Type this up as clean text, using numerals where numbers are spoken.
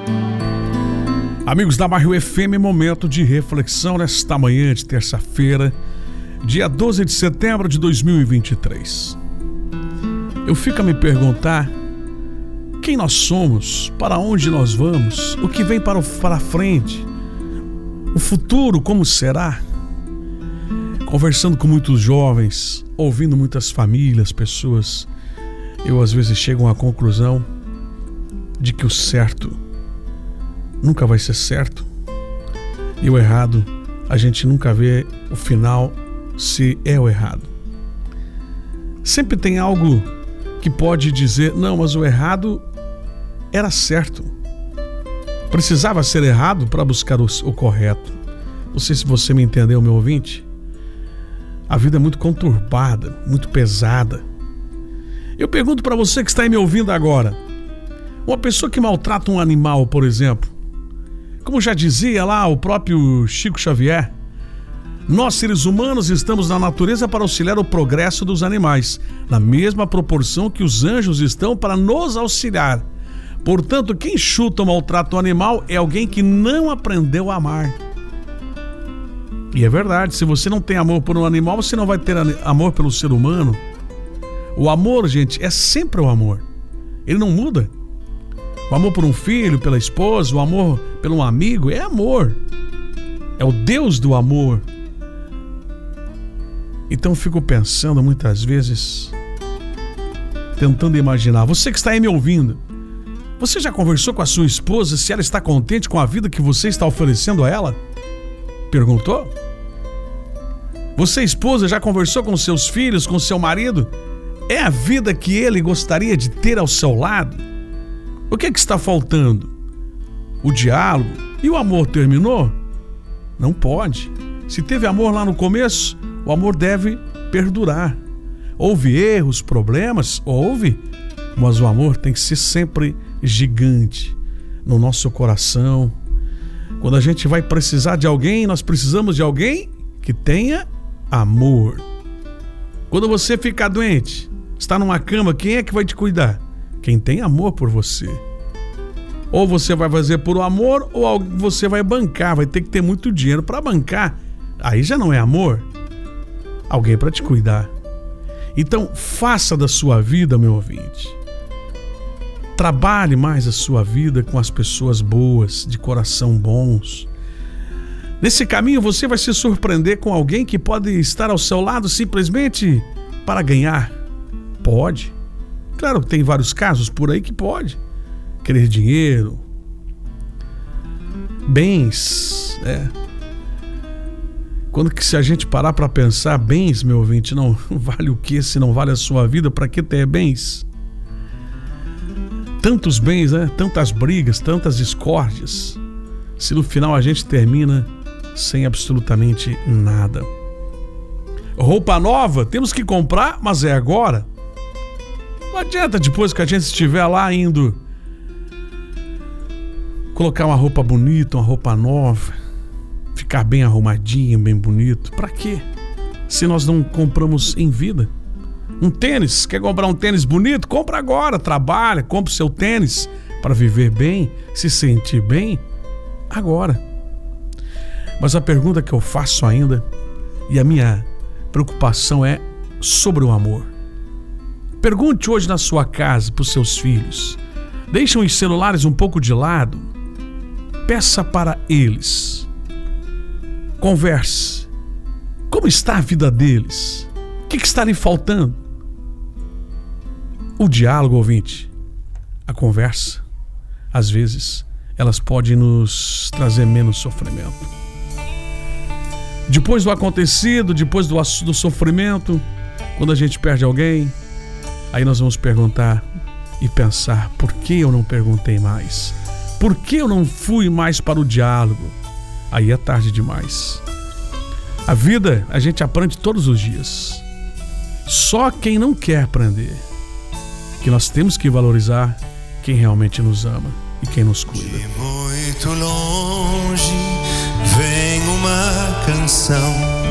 Amigos da Bairro FM, momento de reflexão nesta manhã de terça-feira, dia 12 de setembro de 2023. Eu fico a me perguntar quem nós somos, para onde nós vamos, o que vem para frente, o futuro como será. Conversando com muitos jovens, ouvindo muitas famílias, pessoas, eu às vezes chego a uma conclusão de que o certo nunca vai ser certo e o errado, a gente nunca vê o final se é o errado. Sempre tem algo que pode dizer, não, mas o errado era certo. Precisava ser errado para buscar o correto. Não sei se você me entendeu, meu ouvinte. A vida é muito conturbada, muito pesada. Eu pergunto para você que está aí me ouvindo agora, uma pessoa que maltrata um animal, por exemplo, como já dizia lá o próprio Chico Xavier, nós seres humanos estamos na natureza para auxiliar o progresso dos animais, na mesma proporção que os anjos estão para nos auxiliar. Portanto, quem chuta ou maltrata o animal é alguém que não aprendeu a amar. E é verdade, se você não tem amor por um animal, você não vai ter amor pelo ser humano. O amor, gente, é sempre o amor. Ele não muda. O amor por um filho, pela esposa, o amor por um amigo, é amor. É o Deus do amor. Então eu fico pensando muitas vezes, tentando imaginar, você que está aí me ouvindo, você já conversou com a sua esposa se ela está contente com a vida que você está oferecendo a ela? Perguntou? Você, esposa, já conversou com seus filhos, com seu marido? É a vida que ele gostaria de ter ao seu lado? O que é que está faltando? O diálogo? E o amor terminou? Não pode. Se teve amor lá no começo, o amor deve perdurar. Houve erros, problemas? Houve. Mas o amor tem que ser sempre gigante no nosso coração. Quando a gente vai precisar de alguém, nós precisamos de alguém que tenha amor. Quando você ficar doente, está numa cama, quem é que vai te cuidar? Quem tem amor por você. Ou você vai fazer por amor, ou você vai bancar, vai ter que ter muito dinheiro para bancar. Aí já não é amor. Alguém para te cuidar. Então, faça da sua vida, meu ouvinte. Trabalhe mais a sua vida com as pessoas boas, de coração bons. Nesse caminho você vai se surpreender com alguém que pode estar ao seu lado simplesmente para ganhar. Pode. Claro que tem vários casos por aí que pode. Querer dinheiro, bens, Quando que se a gente parar para pensar, bens, meu ouvinte, não vale o que se não vale a sua vida? Para que ter bens? Tantos bens, tantas brigas, tantas discórdias, se no final a gente termina sem absolutamente nada. Roupa nova, temos que comprar, mas é agora. Não adianta depois que a gente estiver lá indo colocar uma roupa bonita, uma roupa nova, ficar bem arrumadinho, bem bonito. Pra quê? Se nós não compramos em vida. Um tênis, quer comprar um tênis bonito? Compra agora, trabalha, compra o seu tênis para viver bem, se sentir bem, agora. Mas a pergunta que eu faço ainda, e a minha preocupação é sobre o amor. Pergunte hoje na sua casa para os seus filhos. Deixem os celulares um pouco de lado. Peça para eles. Converse. Como está a vida deles? O que está lhe faltando? O diálogo, ouvinte, a conversa, às vezes, elas podem nos trazer menos sofrimento. Depois do acontecido, depois do sofrimento, quando a gente perde alguém, aí nós vamos perguntar e pensar, por que eu não perguntei mais? Por que eu não fui mais para o diálogo? Aí é tarde demais. A vida a gente aprende todos os dias. Só quem não quer aprender, que nós temos que valorizar quem realmente nos ama e quem nos cuida. De muito longe vem uma canção